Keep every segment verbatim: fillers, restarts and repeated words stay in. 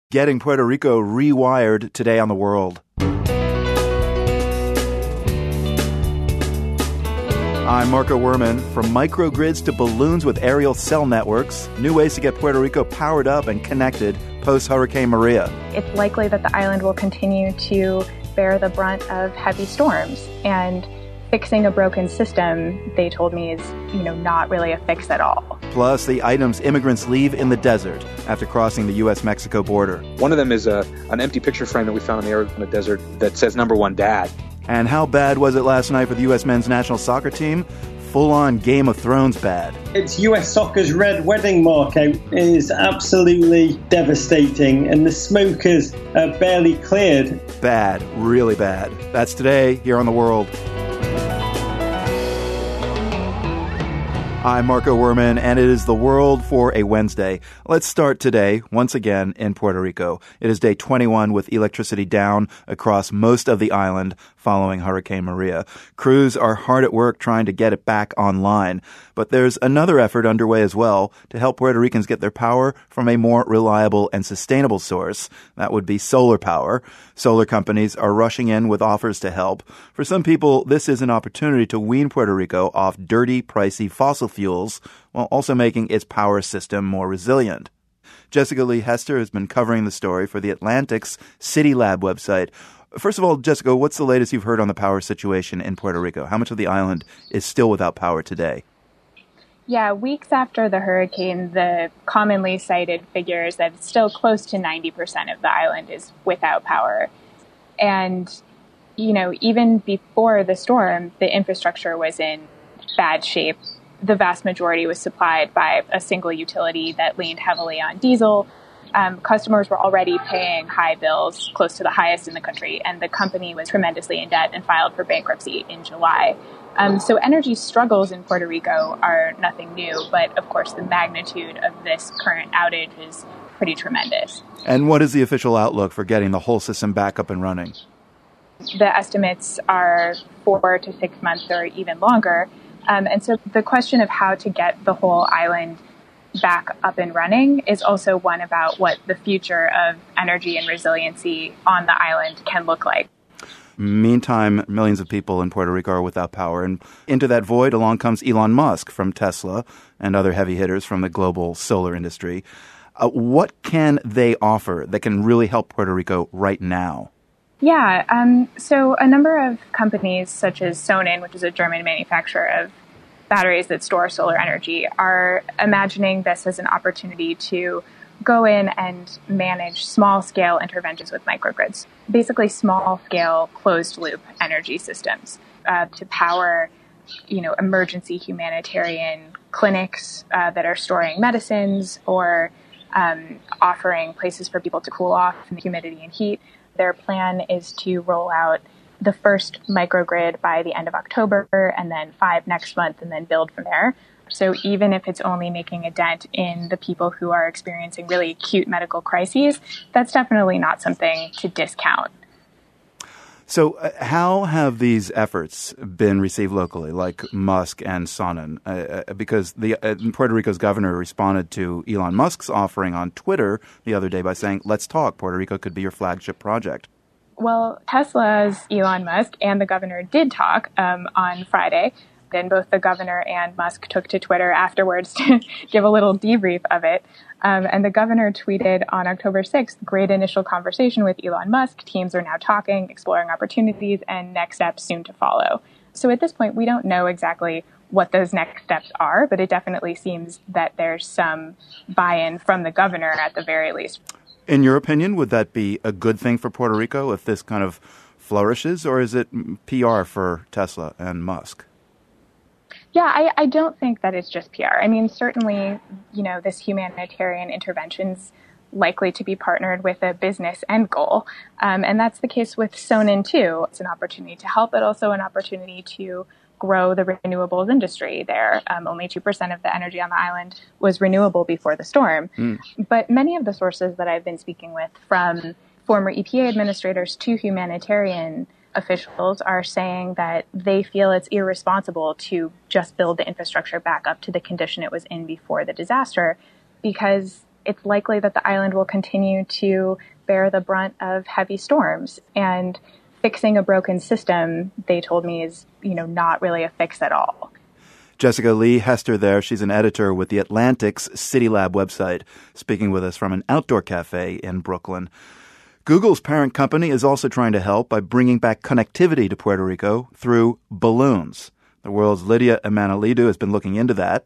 Getting Puerto Rico rewired today on The World. I'm Marco Werman. From microgrids to balloons with aerial cell networks, new ways to get Puerto Rico powered up and connected post-Hurricane Maria. It's likely that the island will continue to bear the brunt of heavy storms, and fixing a broken system, they told me, is, you know, not really a fix at all. Plus, the items immigrants leave in the desert after crossing the U S Mexico border. One of them is a, an empty picture frame that we found in the Arizona desert that says number one dad. And how bad was it last night for the U S men's national soccer team? Full-on Game of Thrones bad. It's U S Soccer's red wedding markout. It is absolutely devastating, and the smoke is uh, barely cleared. Bad, really bad. That's today here on The World. I'm Marco Werman, and it is The World for a Wednesday. Let's start today, once again, in Puerto Rico. It is day twenty-one with electricity down across most of the island following Hurricane Maria. Crews are hard at work trying to get it back online. But there's another effort underway as well to help Puerto Ricans get their power from a more reliable and sustainable source. That would be solar power. Solar companies are rushing in with offers to help. For some people, this is an opportunity to wean Puerto Rico off dirty, pricey fossil fuels while also making its power system more resilient. Jessica Lee Hester has been covering the story for the Atlantic's City Lab website. First of all, Jessica, what's the latest you've heard on the power situation in Puerto Rico? How much of the island is still without power today? Yeah, weeks after the hurricane, the commonly cited figure is that still close to ninety percent of the island is without power. And, you know, even before the storm, the infrastructure was in bad shape. The vast majority was supplied by a single utility that leaned heavily on diesel. Um, customers were already paying high bills, close to the highest in the country, and the company was tremendously in debt and filed for bankruptcy in July. Um, so energy struggles in Puerto Rico are nothing new, but of course the magnitude of this current outage is pretty tremendous. And what is the official outlook for getting the whole system back up and running? The estimates are four to six months or even longer. Um, and so the question of how to get the whole island back up and running is also one about what the future of energy and resiliency on the island can look like. Meantime, millions of people in Puerto Rico are without power. And into that void, along comes Elon Musk from Tesla and other heavy hitters from the global solar industry. Uh, what can they offer that can really help Puerto Rico right now? Yeah, um, so a number of companies such as Sonnen, which is a German manufacturer of batteries that store solar energy, are imagining this as an opportunity to go in and manage small-scale interventions with microgrids, basically small-scale closed-loop energy systems uh, to power, you know, emergency humanitarian clinics uh, that are storing medicines or um, offering places for people to cool off from the humidity and heat. Their plan is to roll out the first microgrid by the end of October, and then five next month, and then build from there. So even if it's only making a dent in the people who are experiencing really acute medical crises, that's definitely not something to discount. So uh, how have these efforts been received locally, like Musk and Sonnen? Uh, because the uh, Puerto Rico's governor responded to Elon Musk's offering on Twitter the other day by saying, let's talk, Puerto Rico could be your flagship project. Well, Tesla's Elon Musk and the governor did talk um, on Friday. Then both the governor and Musk took to Twitter afterwards to give a little debrief of it. Um, and the governor tweeted on October sixth, great initial conversation with Elon Musk. Teams are now talking, exploring opportunities, and next steps soon to follow. So at this point, we don't know exactly what those next steps are, but it definitely seems that there's some buy-in from the governor at the very least. In your opinion, would that be a good thing for Puerto Rico if this kind of flourishes, or is it P R for Tesla and Musk? Yeah, I, I don't think that it's just P R. I mean, certainly, you know, this humanitarian intervention's likely to be partnered with a business end goal. Um, and that's the case with Sonnen, too. It's an opportunity to help, but also an opportunity to grow the renewables industry there. Um, only two percent of the energy on the island was renewable before the storm. Mm. But many of the sources that I've been speaking with, from former E P A administrators to humanitarian officials, are saying that they feel it's irresponsible to just build the infrastructure back up to the condition it was in before the disaster, because it's likely that the island will continue to bear the brunt of heavy storms. And fixing a broken system, they told me, is, you know, not really a fix at all. Jessica Lee Hester there. She's an editor with the Atlantic's City Lab website, speaking with us from an outdoor cafe in Brooklyn. Google's parent company is also trying to help by bringing back connectivity to Puerto Rico through balloons. The world's Lydia Emanalidou has been looking into that.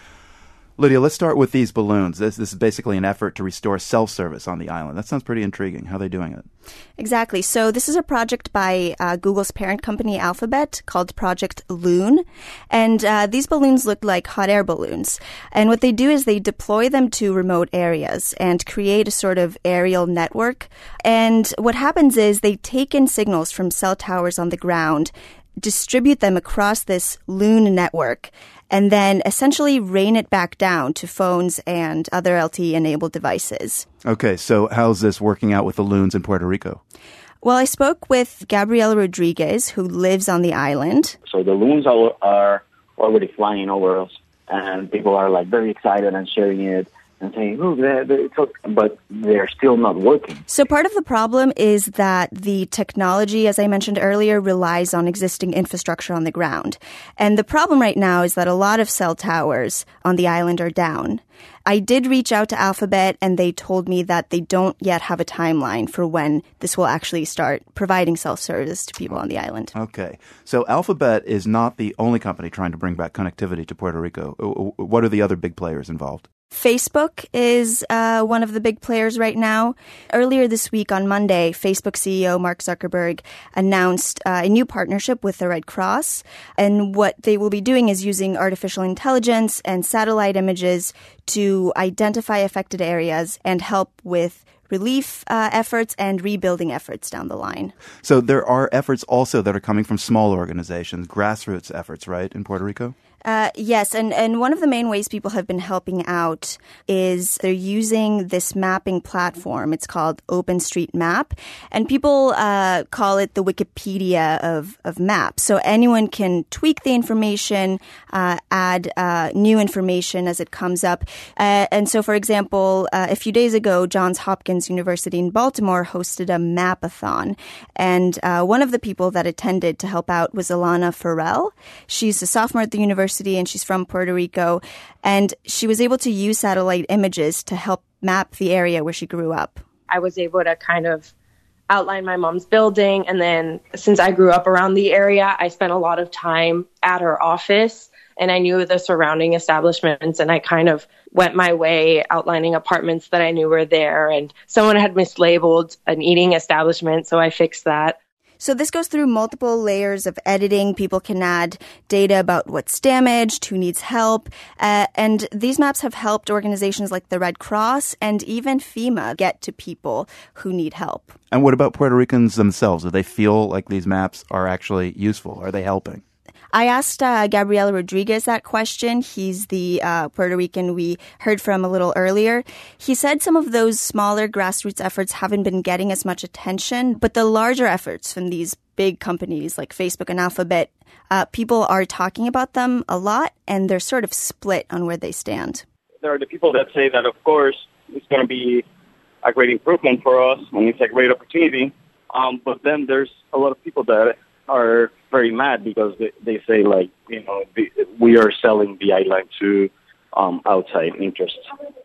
Lydia, let's start with these balloons. This, this is basically an effort to restore self-service on the island. That sounds pretty intriguing. How are they doing it? Exactly. So this is a project by uh, Google's parent company, Alphabet, called Project Loon. And uh, these balloons look like hot air balloons. And what they do is they deploy them to remote areas and create a sort of aerial network. And what happens is they take in signals from cell towers on the ground, distribute them across this Loon network, and then essentially rain it back down to phones and other L T E-enabled devices. Okay, so how's this working out with the loons in Puerto Rico? Well, I spoke with Gabriela Rodriguez, who lives on the island. So the loons are, are already flying over us, and people are like very excited and sharing it and saying, oh, they're, they're, but they're still not working. So part of the problem is that the technology, as I mentioned earlier, relies on existing infrastructure on the ground. And the problem right now is that a lot of cell towers on the island are down. I did reach out to Alphabet, and they told me that they don't yet have a timeline for when this will actually start providing self-service to people on the island. Okay. So Alphabet is not the only company trying to bring back connectivity to Puerto Rico. What are the other big players involved? Facebook is uh, one of the big players right now. Earlier this week on Monday, Facebook C E O Mark Zuckerberg announced uh, a new partnership with the Red Cross. And what they will be doing is using artificial intelligence and satellite images to identify affected areas and help with relief uh, efforts and rebuilding efforts down the line. So there are efforts also that are coming from small organizations, grassroots efforts, right, in Puerto Rico? Uh, yes, and, and one of the main ways people have been helping out is they're using this mapping platform. It's called OpenStreetMap, and people uh, call it the Wikipedia of, of maps. So anyone can tweak the information, uh, add uh, new information as it comes up. Uh, and so, for example, uh, a few days ago, Johns Hopkins University in Baltimore hosted a mapathon, and uh, one of the people that attended to help out was Alana Farrell. She's a sophomore at the university, and she's from Puerto Rico, and she was able to use satellite images to help map the area where she grew up. I was able to kind of outline my mom's building, and then since I grew up around the area, I spent a lot of time at her office, and I knew the surrounding establishments, and I kind of went my way outlining apartments that I knew were there, and someone had mislabeled an eating establishment, so I fixed that. So this goes through multiple layers of editing. People can add data about what's damaged, who needs help. Uh, and these maps have helped organizations like the Red Cross and even FEMA get to people who need help. And what about Puerto Ricans themselves? Do they feel like these maps are actually useful? Are they helping? I asked uh, Gabriela Rodriguez that question. He's the uh, Puerto Rican we heard from a little earlier. He said some of those smaller grassroots efforts haven't been getting as much attention, but the larger efforts from these big companies like Facebook and Alphabet, uh, people are talking about them a lot, and they're sort of split on where they stand. There are the people that say that, of course, it's going to be a great improvement for us, and it's a great opportunity. Um, but then there's a lot of people that are very mad because they, they say, like, you know, the, we are selling the island to um, outside interests.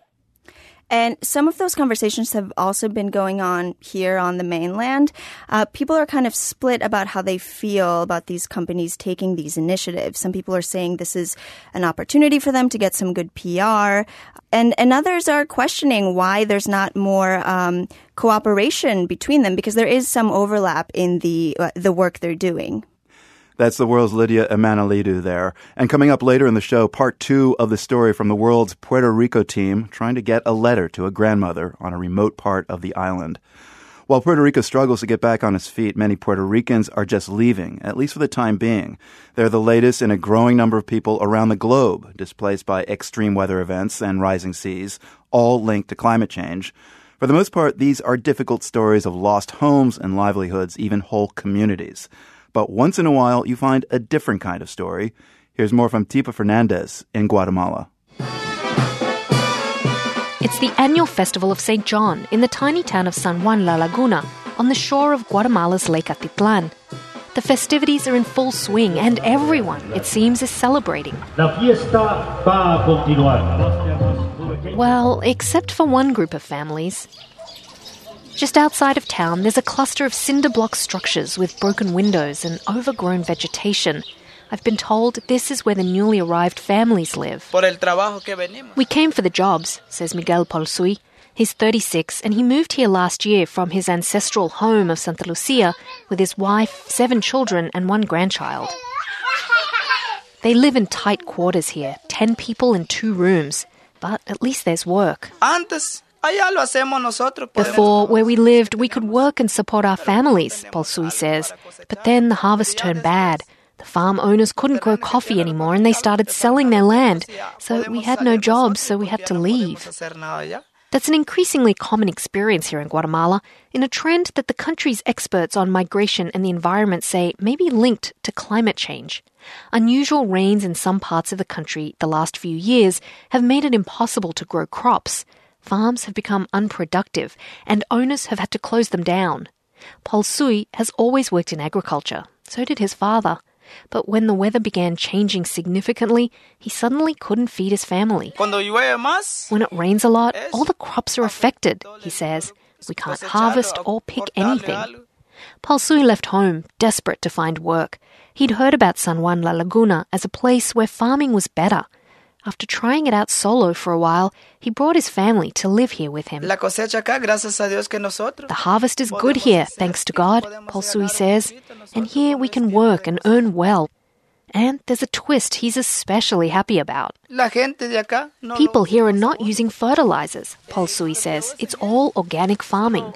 And some of those conversations have also been going on here on the mainland. Uh, people are kind of split about how they feel about these companies taking these initiatives. Some people are saying this is an opportunity for them to get some good P R. And, and others are questioning why there's not more um, cooperation between them, because there is some overlap in the uh, the work they're doing. That's the world's Lydia Emanalidou there. And coming up later in the show, part two of the story from the world's Puerto Rico team trying to get a letter to a grandmother on a remote part of the island. While Puerto Rico struggles to get back on its feet, many Puerto Ricans are just leaving, at least for the time being. They're the latest in a growing number of people around the globe displaced by extreme weather events and rising seas, all linked to climate change. For the most part, these are difficult stories of lost homes and livelihoods, even whole communities. But once in a while, you find a different kind of story. Here's more from Tipa Fernandez in Guatemala. It's the annual festival of Saint John in the tiny town of San Juan La Laguna on the shore of Guatemala's Lake Atitlan. The festivities are in full swing and everyone, it seems, is celebrating. La fiesta va a continuar. Well, except for one group of families. Just outside of town, there's a cluster of cinder block structures with broken windows and overgrown vegetation. I've been told this is where the newly arrived families live. We came for the jobs, says Miguel Polsui. He's thirty-six and he moved here last year from his ancestral home of Santa Lucia with his wife, seven children and one grandchild. They live in tight quarters here, ten people in two rooms. But at least there's work. Before, where we lived, we could work and support our families, Polsui says. But then the harvest turned bad. The farm owners couldn't grow coffee anymore and they started selling their land. So we had no jobs, so we had to leave. That's an increasingly common experience here in Guatemala, in a trend that the country's experts on migration and the environment say may be linked to climate change. Unusual rains in some parts of the country the last few years have made it impossible to grow crops. Farms have become unproductive and owners have had to close them down. Polsui has always worked in agriculture. So did his father. But when the weather began changing significantly, he suddenly couldn't feed his family. When it rains a lot, all the crops are affected, he says. We can't harvest or pick anything. Polsui left home, desperate to find work. He'd heard about San Juan La Laguna as a place where farming was better. After trying it out solo for a while, he brought his family to live here with him. The harvest is good here, thanks to God, Polsui says, and here we can work and earn well. And there's a twist he's especially happy about. People here are not using fertilizers, Polsui says. It's all organic farming.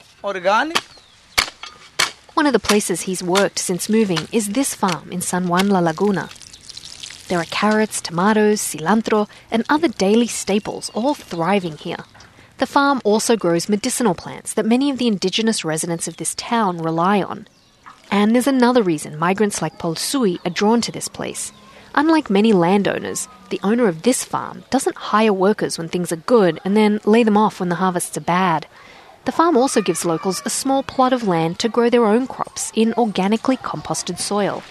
One of the places he's worked since moving is this farm in San Juan La Laguna. There are carrots, tomatoes, cilantro, and other daily staples all thriving here. The farm also grows medicinal plants that many of the indigenous residents of this town rely on. And there's another reason migrants like Polsui are drawn to this place. Unlike many landowners, the owner of this farm doesn't hire workers when things are good and then lay them off when the harvests are bad. The farm also gives locals a small plot of land to grow their own crops in organically composted soil.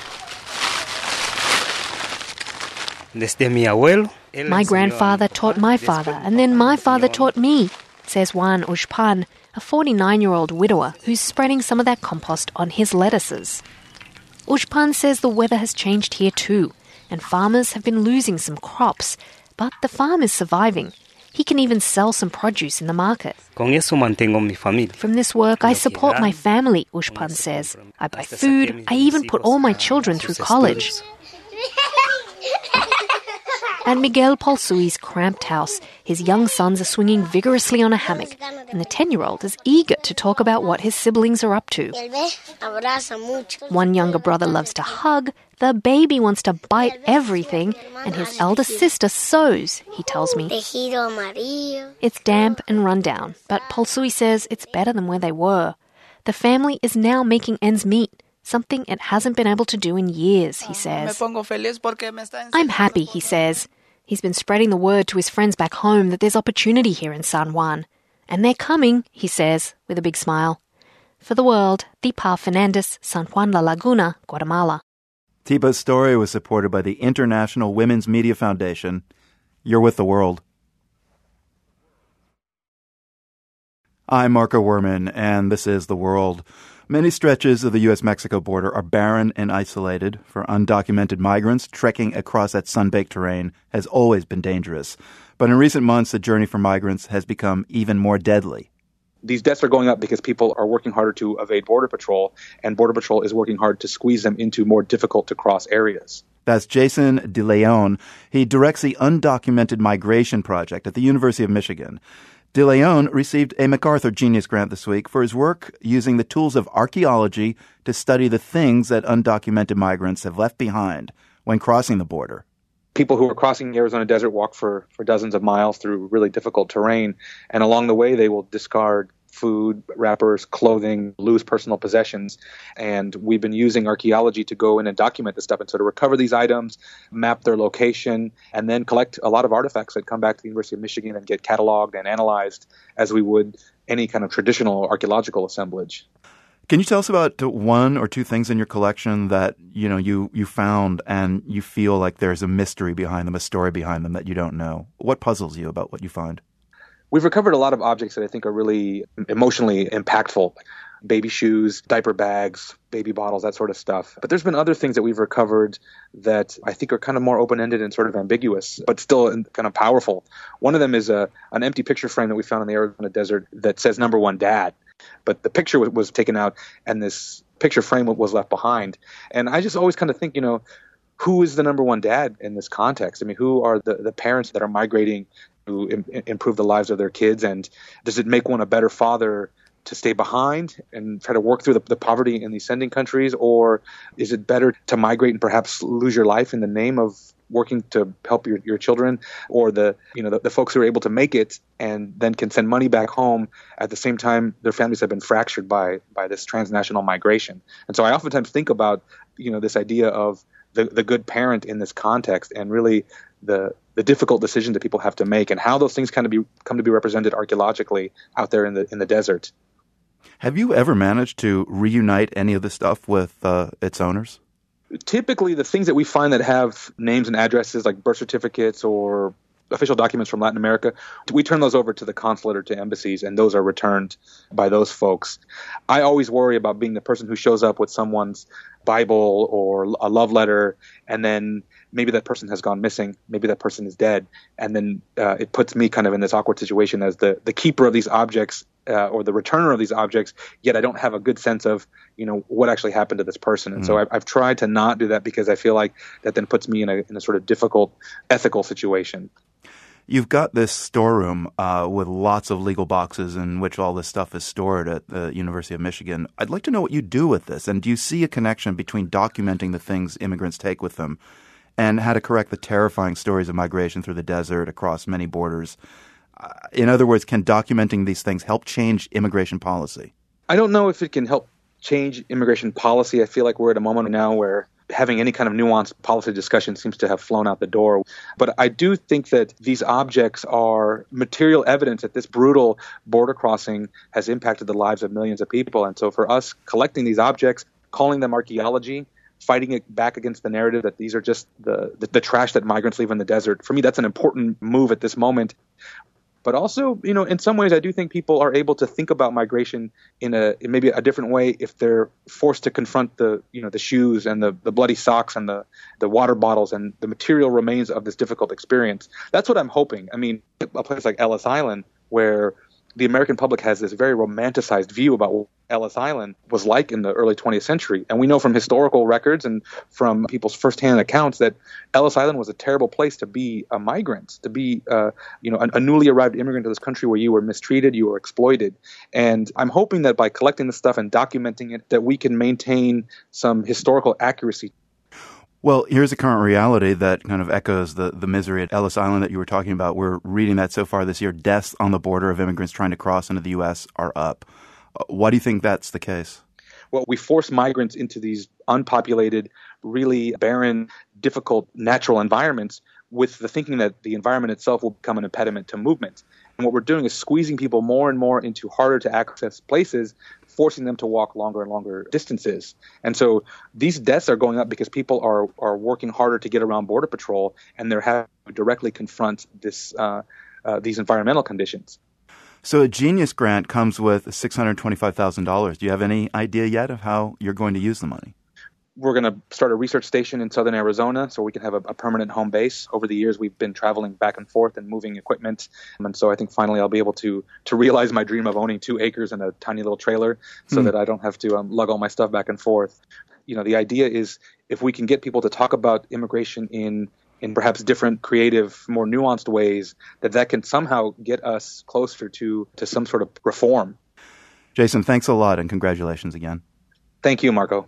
My grandfather taught my father, and then my father taught me, says Juan Ushpan, a forty-nine-year-old widower who's spreading some of that compost on his lettuces. Ushpan says the weather has changed here too, and farmers have been losing some crops, but the farm is surviving. He can even sell some produce in the market. From this work, I support my family, Ushpan says. I buy food, I even put all my children through college. At Miguel Polsui's cramped house, his young sons are swinging vigorously on a hammock, and the ten-year-old is eager to talk about what his siblings are up to. One younger brother loves to hug, the baby wants to bite everything, and his elder sister sews, he tells me. It's damp and run down, but Polsui says it's better than where they were. The family is now making ends meet. Something it hasn't been able to do in years, he says. I'm happy, he says. He's been spreading the word to his friends back home that there's opportunity here in San Juan. And they're coming, he says, with a big smile. For the world, Deepa Fernandez, San Juan La Laguna, Guatemala. Deepa's story was supported by the International Women's Media Foundation. You're with the world. I'm Marco Werman, and this is The World. Many stretches of the U S Mexico border are barren and isolated. For undocumented migrants, trekking across that sun-baked terrain has always been dangerous. But in recent months, the journey for migrants has become even more deadly. These deaths are going up because people are working harder to evade Border Patrol, and Border Patrol is working hard to squeeze them into more difficult-to-cross areas. That's Jason De Leon. He directs the Undocumented Migration Project at the University of Michigan. De Leon received a MacArthur Genius Grant this week for his work using the tools of archaeology to study the things that undocumented migrants have left behind when crossing the border. People who are crossing the Arizona desert walk for, for dozens of miles through really difficult terrain, and along the way they will discard food, wrappers, clothing, loose personal possessions. And we've been using archaeology to go in and document this stuff. And so to recover these items, map their location, and then collect a lot of artifacts that come back to the University of Michigan and get cataloged and analyzed as we would any kind of traditional archaeological assemblage. Can you tell us about one or two things in your collection that, you know, you, you found and you feel like there's a mystery behind them, a story behind them that you don't know? What puzzles you about what you find? We've recovered a lot of objects that I think are really emotionally impactful. Baby shoes, diaper bags, baby bottles, that sort of stuff. But there's been other things that we've recovered that I think are kind of more open-ended and sort of ambiguous, but still kind of powerful. One of them is a, an empty picture frame that we found in the Arizona desert that says number one dad. But the picture was, was taken out and this picture frame was left behind. And I just always kind of think, you know, who is the number one dad in this context? I mean, who are the, the parents that are migrating to im- improve the lives of their kids? And does it make one a better father to stay behind and try to work through the, the poverty in these sending countries? Or is it better to migrate and perhaps lose your life in the name of working to help your, your children? Or the, you know, the, the folks who are able to make it and then can send money back home at the same time their families have been fractured by, by this transnational migration. And so I oftentimes think about, you know, this idea of the, the good parent in this context and really the the difficult decision that people have to make and how those things kind of be come to be represented archaeologically out there in the in the desert. Have you ever managed to reunite any of this stuff with uh, its owners? Typically, the things that we find that have names and addresses like birth certificates or official documents from Latin America, we turn those over to the consulate or to embassies, and those are returned by those folks. I always worry about being the person who shows up with someone's Bible or a love letter, and then maybe that person has gone missing, maybe that person is dead, and then uh, it puts me kind of in this awkward situation as the, the keeper of these objects uh, or the returner of these objects, yet I don't have a good sense of, you know, what actually happened to this person. And mm. so I've, I've tried to not do that because I feel like that then puts me in a, in a sort of difficult ethical situation. You've got this storeroom uh, with lots of legal boxes in which all this stuff is stored at the University of Michigan. I'd like to know what you do with this. And do you see a connection between documenting the things immigrants take with them and how to correct the terrifying stories of migration through the desert across many borders? Uh, in other words, can documenting these things help change immigration policy? I don't know if it can help change immigration policy. I feel like we're at a moment now where having any kind of nuanced policy discussion seems to have flown out the door. But I do think that these objects are material evidence that this brutal border crossing has impacted the lives of millions of people. And so for us, collecting these objects, calling them archaeology, fighting it back against the narrative that these are just the, the, the trash that migrants leave in the desert, for me, that's an important move at this moment. But also, you know, in some ways, I do think people are able to think about migration in a in maybe a different way if they're forced to confront the, you know, the shoes and the, the bloody socks and the, the water bottles and the material remains of this difficult experience. That's what I'm hoping. I mean, a place like Ellis Island, where the American public has this very romanticized view about what Ellis Island was like in the early twentieth century. And we know from historical records and from people's firsthand accounts that Ellis Island was a terrible place to be a migrant, to be uh, you know, a, a newly arrived immigrant to this country where you were mistreated, you were exploited. And I'm hoping that by collecting this stuff and documenting it, that we can maintain some historical accuracy. Well, here's a current reality that kind of echoes the, the misery at Ellis Island that you were talking about. We're reading that so far this year, deaths on the border of immigrants trying to cross into the U S are up. Uh, why do you think that's the case? Well, we force migrants into these unpopulated, really barren, difficult natural environments with the thinking that the environment itself will become an impediment to movement. And what we're doing is squeezing people more and more into harder to access places, forcing them to walk longer and longer distances. And so these deaths are going up because people are, are working harder to get around Border Patrol, and they're having to directly confront this uh, uh, these environmental conditions. So a Genius grant comes with six hundred twenty-five thousand dollars. Do you have any idea yet of how you're going to use the money? We're going to start a research station in southern Arizona so we can have a, a permanent home base. Over the years, we've been traveling back and forth and moving equipment. And so I think finally I'll be able to to realize my dream of owning two acres and a tiny little trailer so mm. that I don't have to um, lug all my stuff back and forth. You know, the idea is if we can get people to talk about immigration in in perhaps different, creative, more nuanced ways, that that can somehow get us closer to, to some sort of reform. Jason, thanks a lot and congratulations again. Thank you, Marco.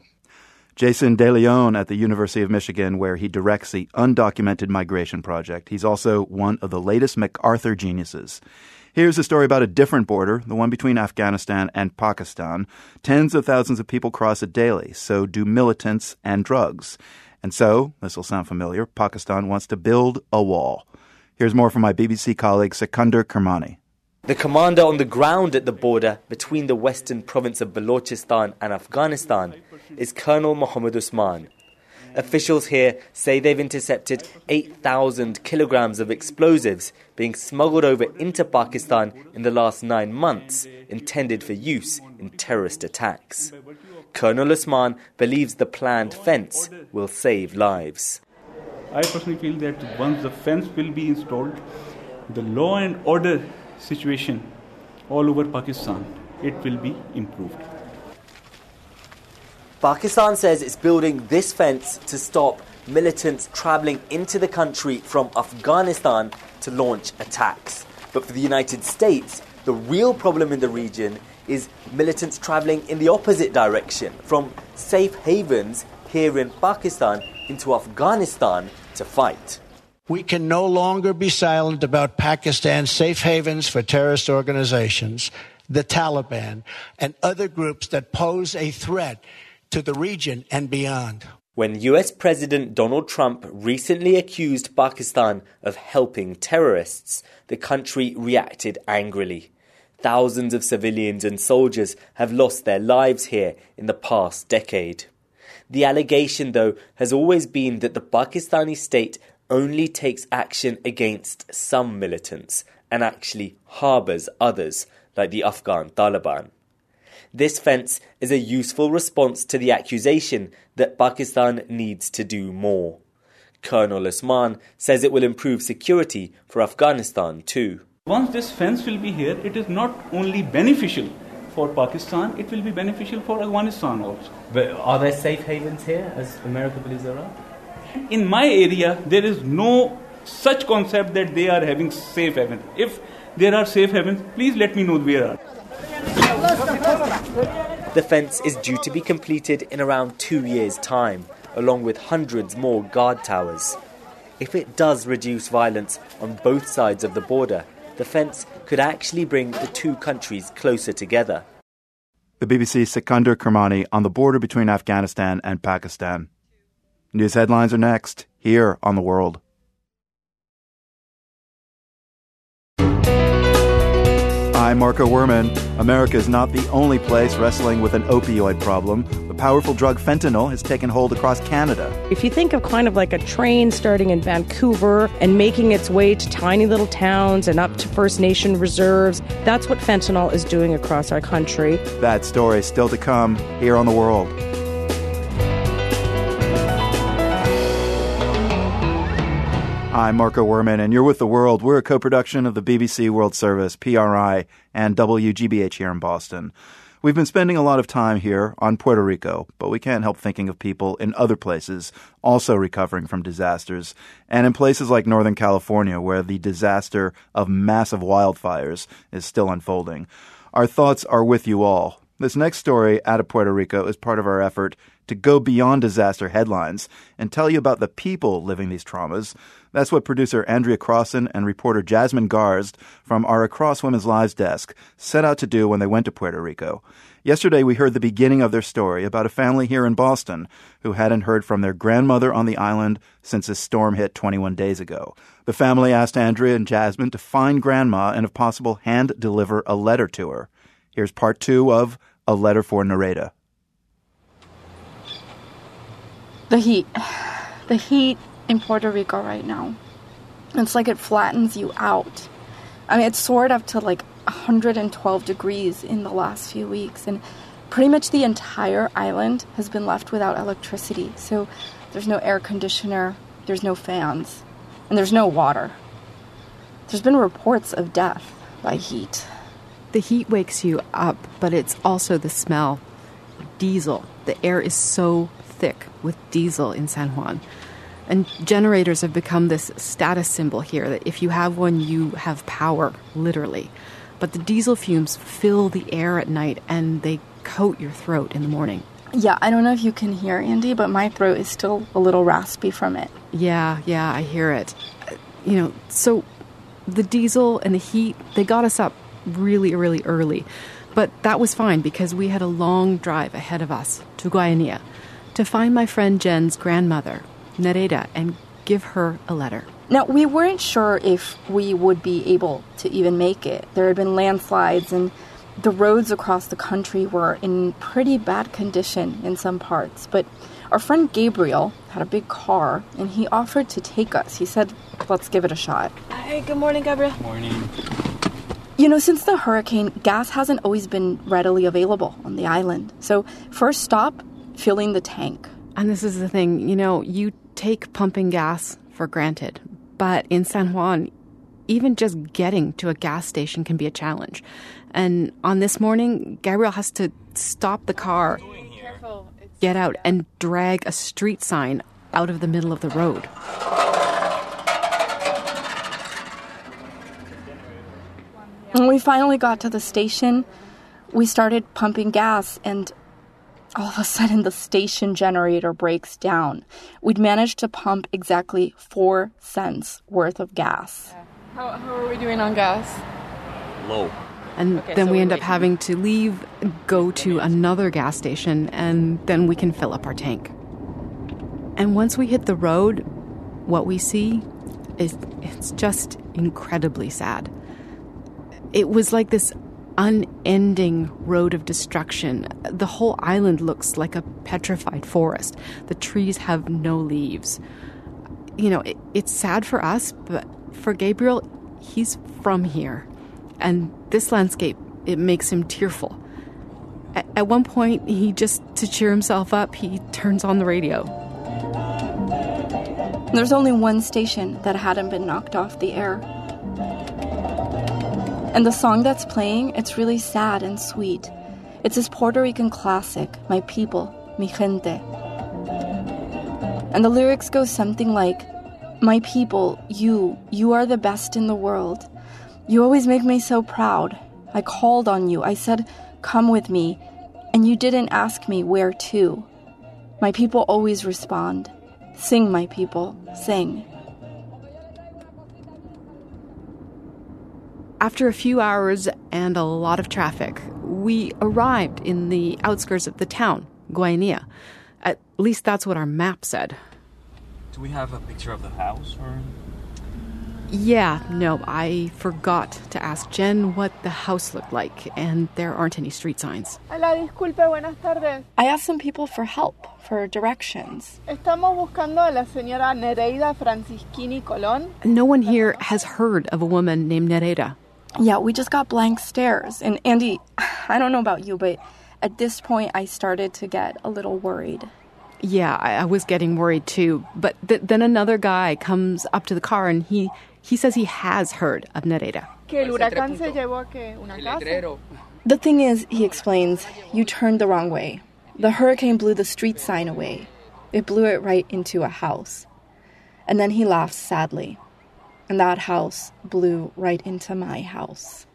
Jason DeLeon at the University of Michigan, where he directs the Undocumented Migration Project. He's also one of the latest MacArthur geniuses. Here's a story about a different border, the one between Afghanistan and Pakistan. Tens of thousands of people cross it daily, so do militants and drugs. And so, this will sound familiar, Pakistan wants to build a wall. Here's more from my B B C colleague Sikander Kermani. The commander on the ground at the border between the western province of Balochistan and Afghanistan is Colonel Mohammad Usman. Officials here say they've intercepted eight thousand kilograms of explosives being smuggled over into Pakistan in the last nine months, intended for use in terrorist attacks. Colonel Usman believes the planned fence will save lives. I personally feel that once the fence will be installed, the law and order situation all over Pakistan, it will be improved. Pakistan says it's building this fence to stop militants travelling into the country from Afghanistan to launch attacks. But for the United States, the real problem in the region is militants travelling in the opposite direction, from safe havens here in Pakistan into Afghanistan to fight. We can no longer be silent about Pakistan's safe havens for terrorist organizations, the Taliban, and other groups that pose a threat to the region and beyond. When U S President Donald Trump recently accused Pakistan of helping terrorists, the country reacted angrily. Thousands of civilians and soldiers have lost their lives here in the past decade. The allegation, though, has always been that the Pakistani state only takes action against some militants and actually harbours others, like the Afghan Taliban. This fence is a useful response to the accusation that Pakistan needs to do more. Colonel Usman says it will improve security for Afghanistan too. Once this fence will be here, it is not only beneficial for Pakistan, it will be beneficial for Afghanistan also. But are there safe havens here, as America believes there are? In my area, there is no such concept that they are having safe havens. If there are safe havens, please let me know where are. The fence is due to be completed in around two years' time, along with hundreds more guard towers. If it does reduce violence on both sides of the border, the fence could actually bring the two countries closer together. The B B C's Sikander Kermani on the border between Afghanistan and Pakistan. News headlines are next, here on The World. I'm Marco Werman. America is not the only place wrestling with an opioid problem. The powerful drug fentanyl has taken hold across Canada. If you think of kind of like a train starting in Vancouver and making its way to tiny little towns and up to First Nation reserves, that's what fentanyl is doing across our country. That story still to come here on The World. I'm Marco Werman, and you're with The World. We're a co-production of the B B C World Service, P R I, and W G B H here in Boston. We've been spending a lot of time here on Puerto Rico, but we can't help thinking of people in other places also recovering from disasters, and in places like Northern California, where the disaster of massive wildfires is still unfolding. Our thoughts are with you all. This next story out of Puerto Rico is part of our effort to go beyond disaster headlines and tell you about the people living these traumas. That's what producer Andrea Crossan and reporter Jasmine Garsd from our Across Women's Lives desk set out to do when they went to Puerto Rico. Yesterday, we heard the beginning of their story about a family here in Boston who hadn't heard from their grandmother on the island since a storm hit twenty-one days ago. The family asked Andrea and Jasmine to find Grandma and, if possible, hand-deliver a letter to her. Here's part two of A Letter for Nareda. The heat. The heat in Puerto Rico right now. It's like it flattens you out. I mean, it's soared up to like one hundred twelve degrees in the last few weeks, and pretty much the entire island has been left without electricity. So there's no air conditioner, there's no fans, and there's no water. There's been reports of death by heat. The heat wakes you up, but it's also the smell. Diesel. The air is so thick with diesel in San Juan. And generators have become this status symbol here, that if you have one, you have power, literally. But the diesel fumes fill the air at night, and they coat your throat in the morning. Yeah, I don't know if you can hear, Andy, but my throat is still a little raspy from it. Yeah, yeah, I hear it. You know, so The diesel and the heat, they got us up really, really early. But that was fine because we had a long drive ahead of us to Guayanilla to find my friend Jen's grandmother, Nereida, and give her a letter. Now, we weren't sure if we would be able to even make it. There had been landslides, and the roads across the country were in pretty bad condition in some parts. But our friend Gabriel had a big car, and he offered to take us. He said, let's give it a shot. Hi, good morning, Gabriel. Morning. You know, since the hurricane, gas hasn't always been readily available on the island. So first stop, filling the tank. And this is the thing, you know, you take pumping gas for granted. But in San Juan, even just getting to a gas station can be a challenge. And on this morning, Gabriel has to stop the car, get out, and drag a street sign out of the middle of the road. When we finally got to the station, we started pumping gas, and all of a sudden the station generator breaks down. We'd managed to pump exactly four cents worth of gas. How, how are we doing on gas? Low. And Okay, then so we we're end up waiting. having to leave, go to another gas station, and then we can fill up our tank. And once we hit the road, what we see is it's just incredibly sad. It was like this unending road of destruction. The whole island looks like a petrified forest. The trees have no leaves. You know, it, it's sad for us, but for Gabriel, he's from here. And this landscape, it makes him tearful. At, at one point, he just, to cheer himself up, he turns on the radio. There's only one station that hadn't been knocked off the air. And the song that's playing, it's really sad and sweet. It's this Puerto Rican classic, My People, Mi Gente. And the lyrics go something like, my people, you, you are the best in the world. You always make me so proud. I called on you. I said, come with me. And you didn't ask me where to. My people always respond. Sing, my people, sing. After a few hours and a lot of traffic, we arrived in the outskirts of the town, Guayanilla. At least that's what our map said. Do we have a picture of the house? Or? Yeah, no, I forgot to ask Jen what the house looked like, and there aren't any street signs. Hola, disculpe, buenas tardes. I asked some people for help, for directions. Estamos buscando a la señora Nereida Francisquini Colón. No one here has heard of a woman named Nereida. Yeah, we just got blank stares. And Andy, I don't know about you, but at this point I started to get a little worried. Yeah, I, I was getting worried too. But th- then another guy comes up to the car and he, he says he has heard of Nereida. Que el huracán se llevó a que una casa. The thing is, he explains, you turned the wrong way. The hurricane blew the street sign away. It blew it right into a house. And then he laughs sadly. And that house blew right into my house.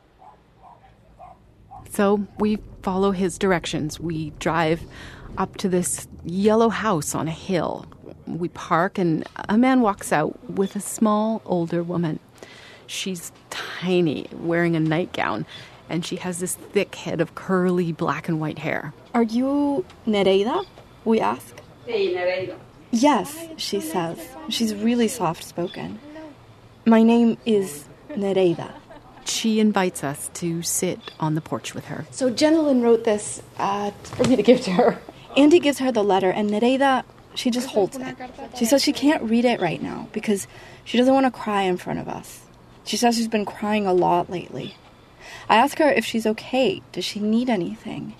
So we follow his directions. We drive up to this yellow house on a hill. We park and a man walks out with a small older woman. She's tiny, wearing a nightgown, and she has this thick head of curly black and white hair. Are you Nereida? We ask. Sí, Nereida. Yes, she says. She's really soft-spoken. My name is Nereida. She invites us to sit on the porch with her. So Jenilyn wrote this uh, for me to give to her. Andy gives her the letter, and Nereida, she just holds it. She says she can't read it right now because she doesn't want to cry in front of us. She says she's been crying a lot lately. I ask her if she's okay. Does she need anything?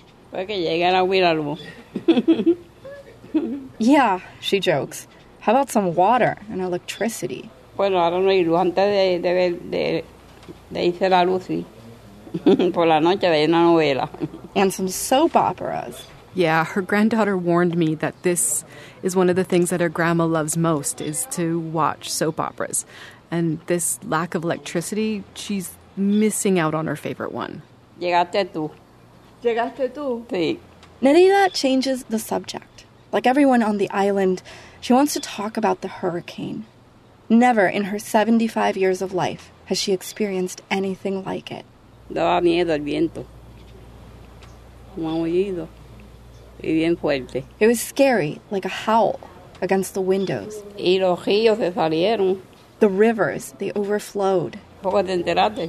Yeah, she jokes. How about some water and electricity? Bueno, ahora no hay luz. Antes de, de, de, de irse la luz, sí. Por la noche veía una novela. And some soap operas. Yeah, her granddaughter warned me that this is one of the things that her grandma loves most, is to watch soap operas. And this lack of electricity, she's missing out on her favorite one. Llegaste tú. ¿Llegaste tú? Sí. Nereida changes the subject. Like everyone on the island, she wants to talk about the hurricane. Never in her seventy-five years of life has she experienced anything like it. Daba miedo el viento. Un aullido. Y bien fuerte. It was scary, like a howl against the windows. Y los ríos se salieron. The rivers, they overflowed. ¿Poco te enteraste?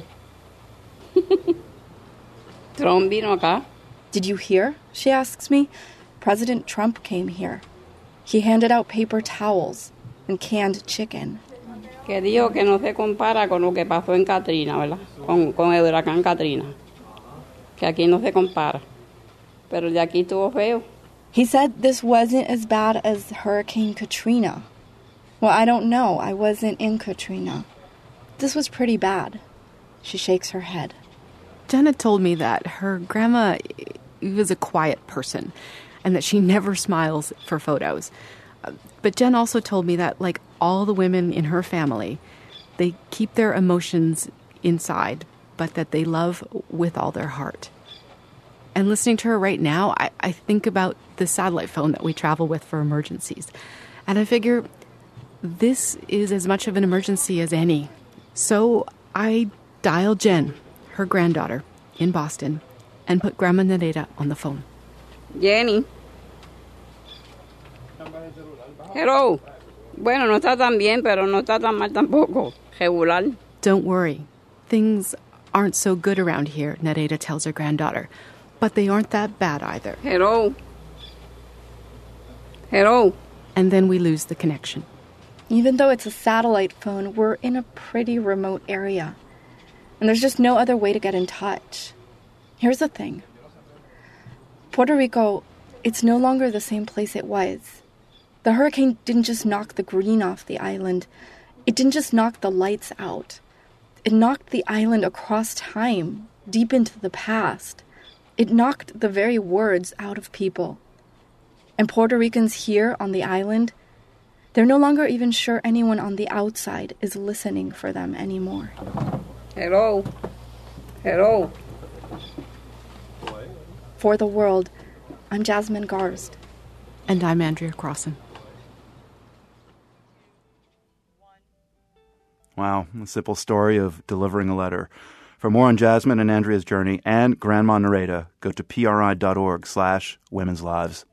Trump vino acá. Did you hear? She asks me. President Trump came here. He handed out paper towels and canned chicken. Que dijo que no se compara con lo que pasó en Katrina, ¿verdad? Con, con el huracán Katrina. Que aquí no se compara. Pero de aquí estuvo feo. He said this wasn't as bad as Hurricane Katrina. Well, I don't know. I wasn't in Katrina. This was pretty bad. She shakes her head. Jenna told me that her grandma was a quiet person and that she never smiles for photos. But Jen also told me that, like all the women in her family, they keep their emotions inside, but that they love with all their heart. And listening to her right now, I, I think about the satellite phone that we travel with for emergencies. And I figure this is as much of an emergency as any. So I dialed Jen, her granddaughter, in Boston, and put Grandma Nereida on the phone. Jenny. Hello. Bueno, no está tan bien, pero no está tan mal tampoco. Regular. Don't worry. Things aren't so good around here, Nereida tells her granddaughter. But they aren't that bad either. Hello. Hello. And then we lose the connection. Even though it's a satellite phone, we're in a pretty remote area. And there's just no other way to get in touch. Here's the thing. Puerto Rico, it's no longer the same place it was. The hurricane didn't just knock the green off the island. It didn't just knock the lights out. It knocked the island across time, deep into the past. It knocked the very words out of people. And Puerto Ricans here on the island, they're no longer even sure anyone on the outside is listening for them anymore. Hello. Hello. For the World, I'm Jasmine Garst. And I'm Andrea Crossan. Wow, a simple story of delivering a letter. For more on Jasmine and Andrea's journey and Grandma Nereida, go to pri.org slash women's lives.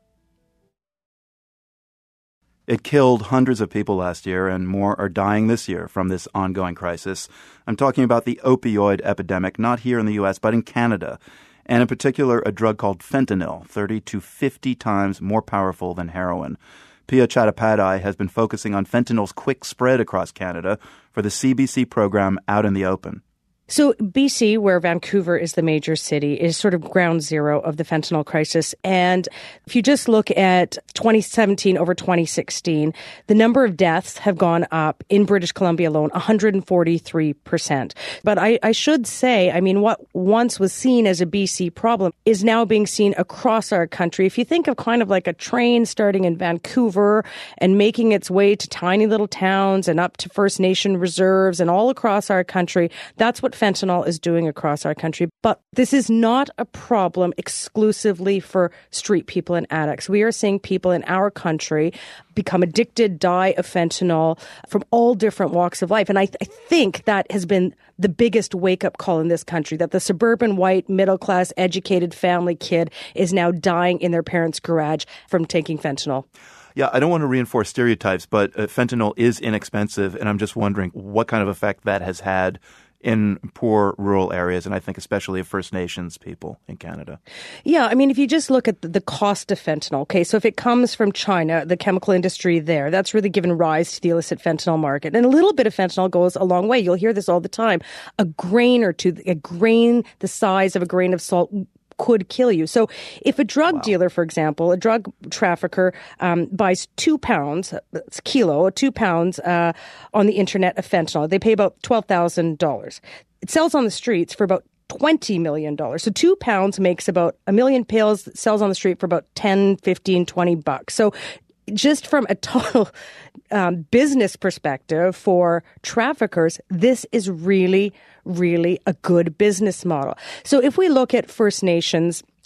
It killed hundreds of people last year, and more are dying this year from this ongoing crisis. I'm talking about the opioid epidemic, not here in the U S, but in Canada, and in particular a drug called fentanyl, thirty to fifty times more powerful than heroin. Pia Chattopadhyay has been focusing on fentanyl's quick spread across Canada for the C B C program Out in the Open. So B C, where Vancouver is the major city, is sort of ground zero of the fentanyl crisis. And if you just look at twenty seventeen over twenty sixteen, the number of deaths have gone up in British Columbia alone, one hundred forty-three percent. But I, I should say, I mean, what once was seen as a B C problem is now being seen across our country. If you think of kind of like a train starting in Vancouver and making its way to tiny little towns and up to First Nation reserves and all across our country, that's what fentanyl is doing across our country. But this is not a problem exclusively for street people and addicts. We are seeing people in our country become addicted, die of fentanyl from all different walks of life. And I, th- I think that has been the biggest wake-up call in this country, that the suburban, white, middle-class, educated family kid is now dying in their parents' garage from taking fentanyl. Yeah, I don't want to reinforce stereotypes, but uh, fentanyl is inexpensive, and I'm just wondering what kind of effect that has had in poor rural areas, and I think especially of First Nations people in Canada. Yeah, I mean, if you just look at the cost of fentanyl, okay, so if it comes from China, the chemical industry there, that's really given rise to the illicit fentanyl market. And a little bit of fentanyl goes a long way. You'll hear this all the time. A grain or two, a grain the size of a grain of salt could kill you. So if a drug wow. dealer, for example, a drug trafficker um, buys two pounds, it's a kilo, two pounds uh, on the internet of fentanyl, they pay about twelve thousand dollars. It sells on the streets for about twenty million dollars. So two pounds makes about a million pills, that sells on the street for about ten, fifteen, twenty bucks. So just from a total um, business perspective for traffickers, this is really, really a good business model. So if we look at First Nations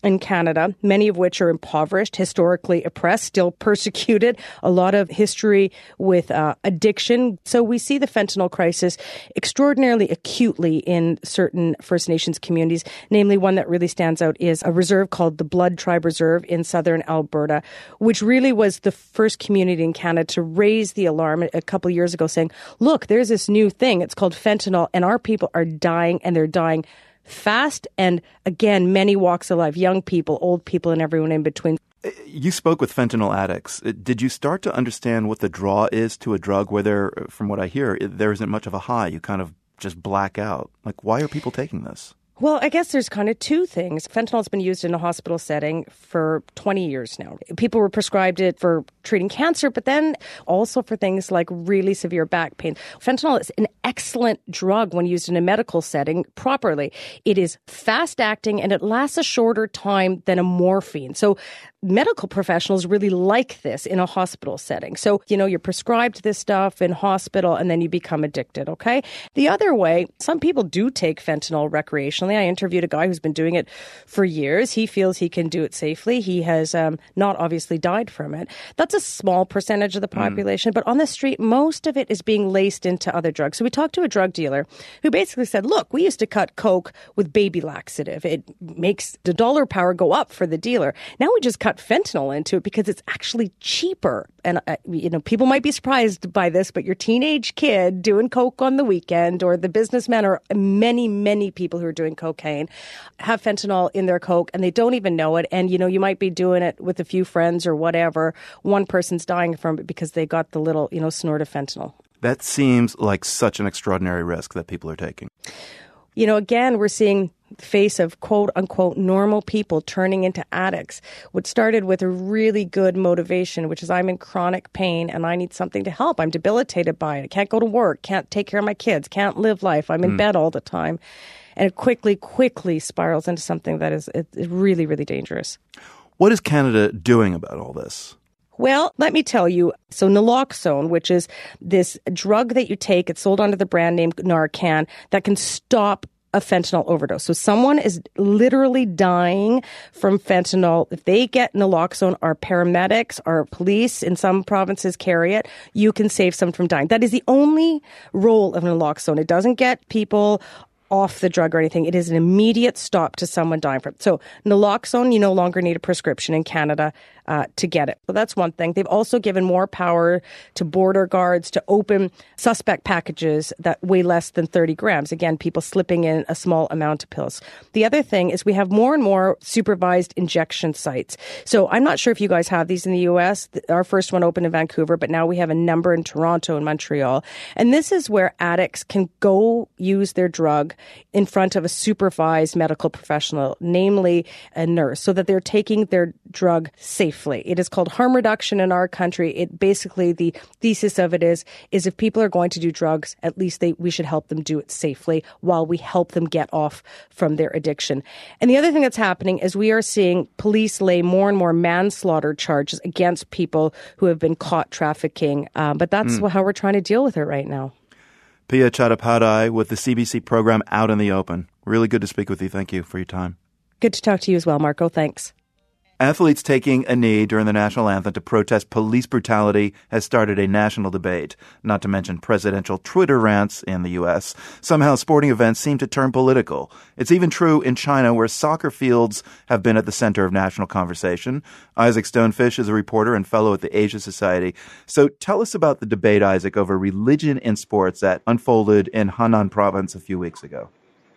in Canada, many of which are impoverished, historically oppressed, still persecuted, a lot of history with uh, addiction. So we see the fentanyl crisis extraordinarily acutely in certain First Nations communities, namely one that really stands out is a reserve called the Blood Tribe Reserve in southern Alberta, which really was the first community in Canada to raise the alarm a couple of years ago saying, look, there's this new thing, it's called fentanyl, and our people are dying, and they're dying fast, and again, many walks of life, young people, old people, and everyone in between. You spoke with fentanyl addicts. Did you start to understand what the draw is to a drug where there, from what I hear, there isn't much of a high? You kind of just black out. Like, why are people taking this? Well, I guess there's kind of two things. Fentanyl has been used in a hospital setting for twenty years now. People were prescribed it for treating cancer, but then also for things like really severe back pain. Fentanyl is an excellent drug when used in a medical setting properly. It is fast acting and it lasts a shorter time than a morphine. So medical professionals really like this in a hospital setting. So, you know, you're prescribed this stuff in hospital and then you become addicted, okay? The other way, some people do take fentanyl recreationally. I interviewed a guy who's been doing it for years. He feels he can do it safely. He has um, not obviously died from it. That's a small percentage of the population, mm. but on the street, most of it is being laced into other drugs. So we talked to a drug dealer who basically said, look, we used to cut coke with baby laxative. It makes the dollar power go up for the dealer. Now we just cut fentanyl into it because it's actually cheaper. And, uh, you know, people might be surprised by this, but your teenage kid doing coke on the weekend or the businessmen or many, many people who are doing cocaine have fentanyl in their coke and they don't even know it. And, you know, you might be doing it with a few friends or whatever. One person's dying from it because they got the little, you know, snort of fentanyl. That seems like such an extraordinary risk that people are taking. You know, again, we're seeing the face of quote unquote normal people turning into addicts. What started with a really good motivation, which is I'm in chronic pain and I need something to help. I'm debilitated by it. I can't go to work, can't take care of my kids, can't live life. I'm in mm. bed all the time. And it quickly, quickly spirals into something that is it, it really, really dangerous. What is Canada doing about all this? Well, let me tell you. So naloxone, which is this drug that you take, it's sold under the brand name Narcan, that can stop a fentanyl overdose. So someone is literally dying from fentanyl. If they get naloxone, our paramedics, our police in some provinces carry it, you can save someone from dying. That is the only role of naloxone. It doesn't get people off the drug or anything. It is an immediate stop to someone dying from it. So naloxone, you no longer need a prescription in Canada uh, to get it. So that's one thing. They've also given more power to border guards to open suspect packages that weigh less than thirty grams. Again, people slipping in a small amount of pills. The other thing is we have more and more supervised injection sites. So I'm not sure if you guys have these in the U S. Our first one opened in Vancouver, but now we have a number in Toronto and Montreal. And this is where addicts can go use their drug in front of a supervised medical professional, namely a nurse, so that they're taking their drug safely. It is called harm reduction in our country. It basically, the thesis of it is, is if people are going to do drugs, at least they, we should help them do it safely while we help them get off from their addiction. And the other thing that's happening is we are seeing police lay more and more manslaughter charges against people who have been caught trafficking. Um, but that's mm. how we're trying to deal with it right now. Pia Chattopadhyay with the C B C program Out in the Open. Really good to speak with you. Thank you for your time. Good to talk to you as well, Marco. Thanks. Athletes taking a knee during the national anthem to protest police brutality has started a national debate, not to mention presidential Twitter rants in the U S. Somehow sporting events seem to turn political. It's even true in China, where soccer fields have been at the center of national conversation. Isaac Stonefish is a reporter and fellow at the Asia Society. So tell us about the debate, Isaac, over religion in sports that unfolded in Henan province a few weeks ago.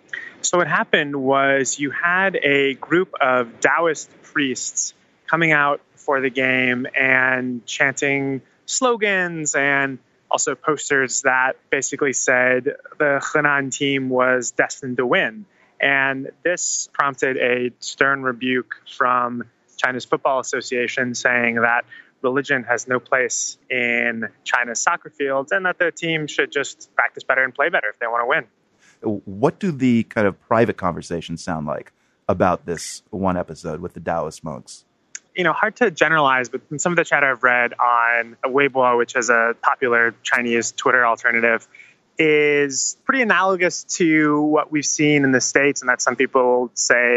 So what happened was you had a group of Taoist priests coming out for the game and chanting slogans and also posters that basically said the Henan team was destined to win. And this prompted a stern rebuke from China's Football Association saying that religion has no place in China's soccer fields and that the team should just practice better and play better if they want to win. What do the kind of private conversations sound like about this one episode with the Taoist monks? You know, hard to generalize, but some of the chatter I've read on Weibo, which is a popular Chinese Twitter alternative, is pretty analogous to what we've seen in the States, and that some people say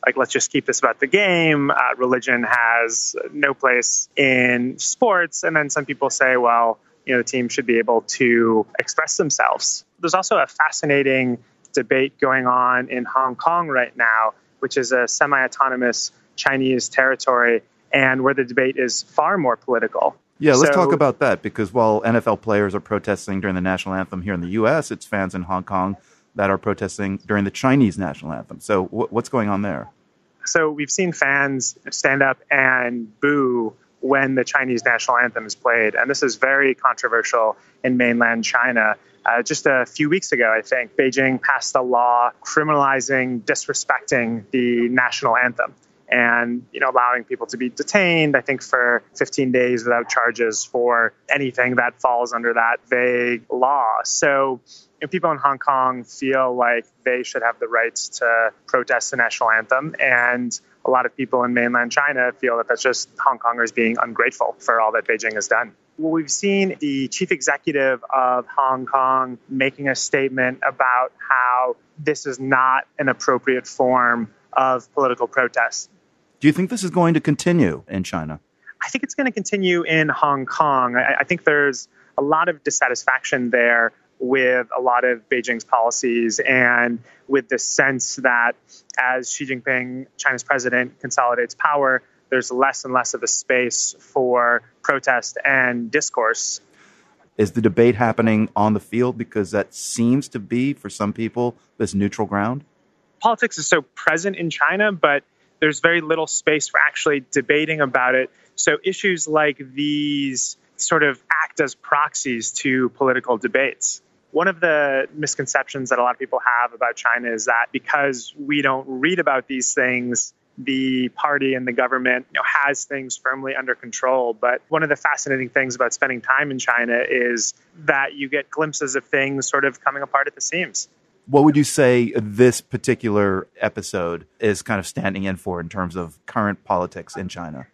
like, let's just keep this about the game. Uh, religion has no place in sports. And then some people say, well, you know, the team should be able to express themselves. There's also a fascinating debate going on in Hong Kong right now, which is a semi-autonomous Chinese territory, and where the debate is far more political. Yeah, let's so, talk about that, because while N F L players are protesting during the national anthem here in the U S, it's fans in Hong Kong that are protesting during the Chinese national anthem. So w- what's going on there? So we've seen fans stand up and boo when the Chinese national anthem is played. And this is very controversial in mainland China. Uh, just a few weeks ago, I think, Beijing passed a law criminalizing disrespecting the national anthem and, you know, allowing people to be detained, I think, for fifteen days without charges for anything that falls under that vague law. So you know, people in Hong Kong feel like they should have the rights to protest the national anthem. And a lot of people in mainland China feel that that's just Hong Kongers being ungrateful for all that Beijing has done. Well, we've seen the chief executive of Hong Kong making a statement about how this is not an appropriate form of political protest. Do you think this is going to continue in China? I think it's going to continue in Hong Kong. I, I think there's a lot of dissatisfaction there with a lot of Beijing's policies and with the sense that as Xi Jinping, China's president, consolidates power, there's less and less of a space for protest and discourse. Is the debate happening on the field? Because that seems to be, for some people, this neutral ground. Politics is so present in China, but there's very little space for actually debating about it. So issues like these sort of act as proxies to political debates. One of the misconceptions that a lot of people have about China is that because we don't read about these things, the party and the government, you know, has things firmly under control. But one of the fascinating things about spending time in China is that you get glimpses of things sort of coming apart at the seams. What would you say this particular episode is kind of standing in for in terms of current politics in China?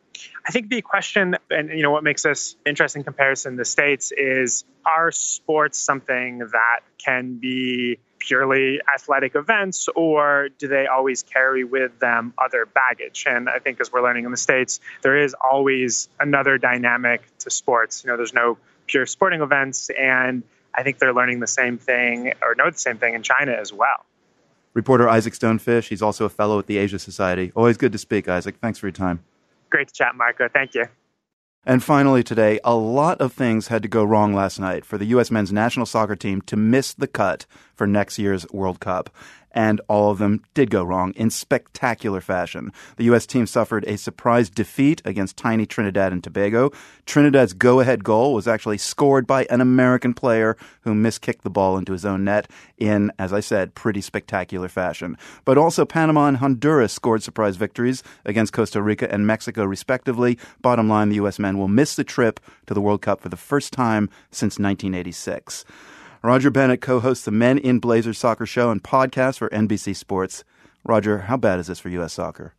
I think the question, and you know, what makes this interesting comparison to the States is, are sports something that can be purely athletic events, or do they always carry with them other baggage? And I think as we're learning in the States, there is always another dynamic to sports. You know, there's no pure sporting events, and I think they're learning the same thing, or know the same thing in China as well. Reporter Isaac Stonefish, he's also a fellow at the Asia Society. Always good to speak, Isaac. Thanks for your time. Great to chat, Marco. Thank you. And finally today, a lot of things had to go wrong last night for the U S men's national soccer team to miss the cut for next year's World Cup. And all of them did go wrong in spectacular fashion. The U S team suffered a surprise defeat against tiny Trinidad and Tobago. Trinidad's go-ahead goal was actually scored by an American player who miskicked the ball into his own net in, as I said, pretty spectacular fashion. But also Panama and Honduras scored surprise victories against Costa Rica and Mexico, respectively. Bottom line, the U S men will miss the trip to the World Cup for the first time since nineteen eighty-six. Roger Bennett co-hosts the Men in Blazers soccer show and podcast for N B C Sports. Roger, how bad is this for U S soccer?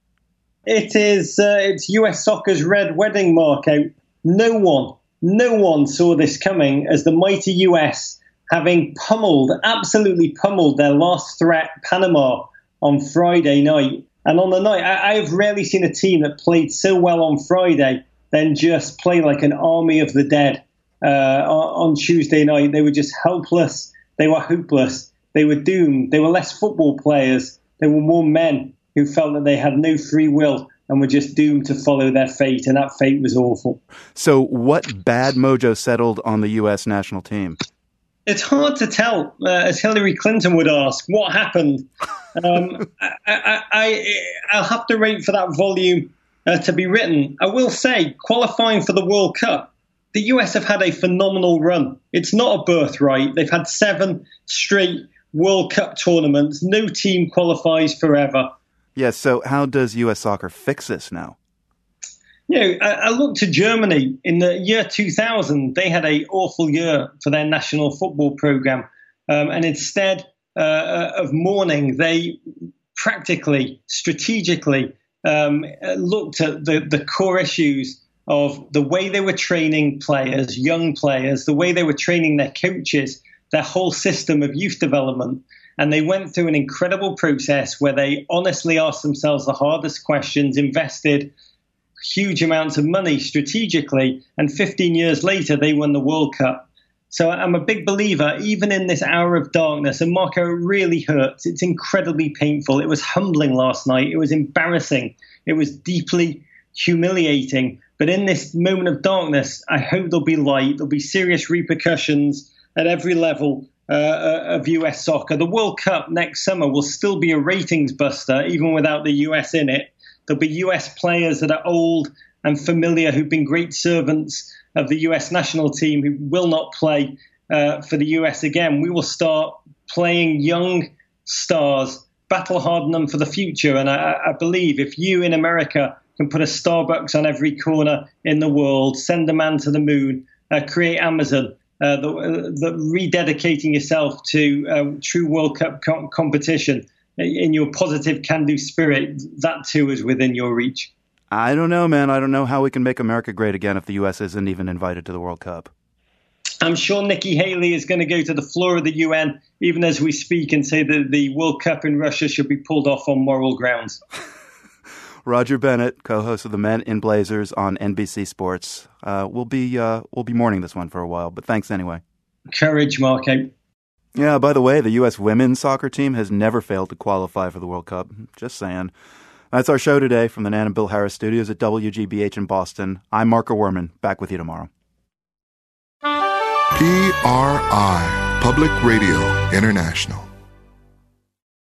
It is. Uh, it's U S soccer's red wedding, Marco. No one, no one saw this coming as the mighty U S, having pummeled, absolutely pummeled their last threat, Panama, on Friday night. And on the night, I, I have rarely seen a team that played so well on Friday then just play like an army of the dead. Uh, on Tuesday night, they were just helpless. They were hopeless. They were doomed. They were less football players. They were more men who felt that they had no free will and were just doomed to follow their fate. And that fate was awful. So what bad mojo settled on the U S national team? It's hard to tell, uh, as Hillary Clinton would ask, what happened. Um, I, I, I, I'll have to wait for that volume uh, to be written. I will say, qualifying for the World Cup, the U S have had a phenomenal run. It's not a birthright. They've had seven straight World Cup tournaments. No team qualifies forever. Yes, so how does U S soccer fix this now? You know, I, I look to Germany. In the year two thousand, they had an awful year for their national football program. Um, and instead uh, of mourning, they practically, strategically um, looked at the, the core issues of the way they were training players, young players, the way they were training their coaches, their whole system of youth development. And they went through an incredible process where they honestly asked themselves the hardest questions, invested huge amounts of money strategically, and fifteen years later, they won the World Cup. So I'm a big believer, even in this hour of darkness, and Marco, it really hurts. It's incredibly painful. It was humbling last night. It was embarrassing. It was deeply humiliating. But in this moment of darkness, I hope there'll be light. There'll be serious repercussions at every level uh, of U S soccer. The World Cup next summer will still be a ratings buster, even without the U S in it. There'll be U S players that are old and familiar who've been great servants of the U S national team who will not play uh, for the U S again. We will start playing young stars, battle harden them for the future. And I, I believe if you in America can put a Starbucks on every corner in the world, send a man to the moon, uh, create Amazon, uh, the, the rededicating yourself to uh, true World Cup co- competition in your positive can-do spirit, that too is within your reach. I don't know, man. I don't know how we can make America great again if the U S isn't even invited to the World Cup. I'm sure Nikki Haley is going to go to the floor of the U N, even as we speak, and say that the World Cup in Russia should be pulled off on moral grounds. Roger Bennett, co-host of the Men in Blazers on N B C Sports. Uh, we'll be uh, we'll be mourning this one for a while, but thanks anyway. Courage, Marco. Yeah, by the way, the U S women's soccer team has never failed to qualify for the World Cup. Just saying. That's our show today from the Nan and Bill Harris studios at W G B H in Boston. I'm Marco Werman. Back with you tomorrow. P R I, Public Radio International.